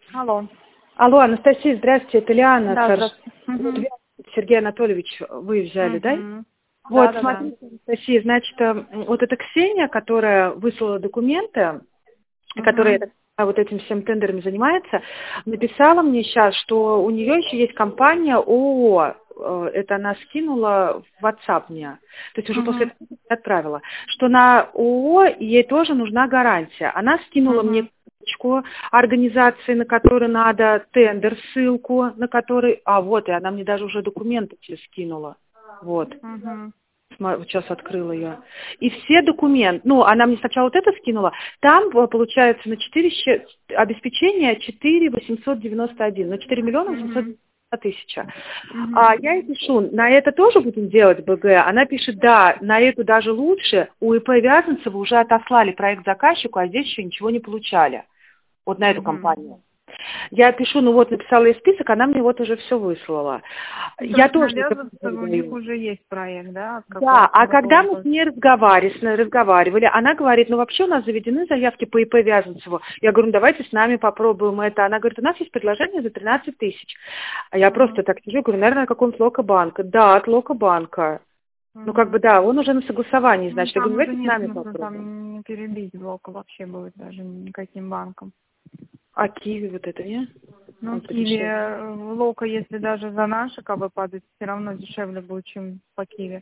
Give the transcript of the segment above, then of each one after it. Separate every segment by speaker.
Speaker 1: Алло.
Speaker 2: Алло, Анастасия, здравствуйте, это Лиана.
Speaker 1: Да, здравствуйте.
Speaker 2: Вот Сергей Анатольевич, вы взяли, да? Вот,
Speaker 1: Да.
Speaker 2: смотрите, Анастасия, значит, вот эта Ксения, которая выслала документы, которая я так понимаю, вот этим всем тендерами занимается, написала мне сейчас, что у нее еще есть компания ООО. Это она скинула в WhatsApp мне. То есть уже после этого отправила. Что на ООО ей тоже нужна гарантия. Она скинула мне ссылочку организации, на которую надо, тендер, ссылку, на который... А, вот, и она мне даже уже документы все скинула. Вот. Вот сейчас открыла ее. И все документы, ну, она мне сначала вот это скинула, там, получается, на 4 обеспечения 4 891, на 4 миллиона 890 тысяча. А я ей пишу, на это тоже будем делать БГ? Она пишет, да, на эту даже лучше, у ИП Вязанцева уже отослали проект заказчику, а здесь еще ничего не получали. Вот на эту компанию. Я пишу, ну вот, написала ей список, она мне вот уже все выслала. Я тоже...
Speaker 1: У них уже есть проект, да?
Speaker 2: Да, а когда мы с ней разговаривали, она говорит, ну вообще у нас заведены заявки по ИП Вязанцеву. Я говорю, ну давайте с нами попробуем это. Она говорит, у нас есть предложение за 13 тысяч. А я просто так сижу, говорю, наверное, от какого-нибудь Локобанка. Да, от Локобанка. Ну как бы да, он уже на согласовании, значит. Я говорю, давайте с нами попробуем.
Speaker 1: Там не перебить блока вообще будет даже никаким банком.
Speaker 2: А Киви вот это, не?
Speaker 1: Ну, Киви, Лока, если даже за наши КБ падает, все равно дешевле будет, чем по Киви.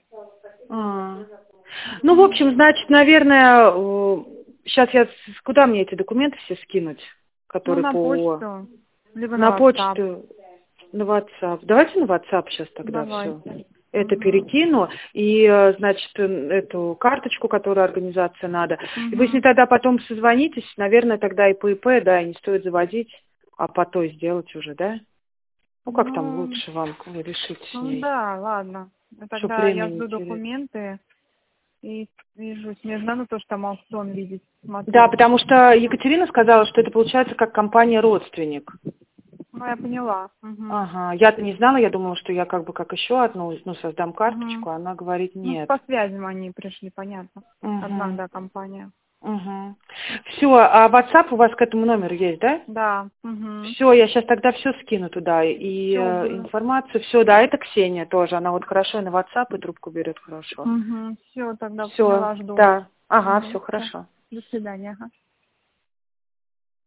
Speaker 2: Ну, в общем, значит, наверное, сейчас куда мне эти документы все скинуть, которые
Speaker 1: на
Speaker 2: по...
Speaker 1: почту, либо
Speaker 2: на
Speaker 1: на WhatsApp.
Speaker 2: почту, на WhatsApp. Давайте на WhatsApp сейчас тогда все. Это перекину, и, значит, эту карточку, которую организация надо. И вы с ней тогда потом созвонитесь, наверное, тогда и по ИП, да, и не стоит заводить, а по той сделать уже, да? Ну, как там лучше вам решить с ней?
Speaker 1: Ну, да, ладно. Тогда я жду документы и вижусь. Мне же надо то, что там аукцион видеть. Смотреть.
Speaker 2: Да, потому что Екатерина сказала, что это получается как компания-родственник.
Speaker 1: Ну, я поняла.
Speaker 2: Ага, я-то не знала, я думала, что я как бы как еще одну, ну, создам карточку, а она говорит нет.
Speaker 1: Ну, по связям они пришли, понятно. Одна, да, компания.
Speaker 2: Все, а WhatsApp у вас к этому номеру есть, да?
Speaker 1: Да.
Speaker 2: Все, я сейчас тогда все скину туда, и информацию, все, да, это Ксения тоже, она вот хорошо и на WhatsApp и трубку берет хорошо.
Speaker 1: Все, тогда
Speaker 2: все,
Speaker 1: жду.
Speaker 2: да, ага, все хорошо.
Speaker 1: До свидания.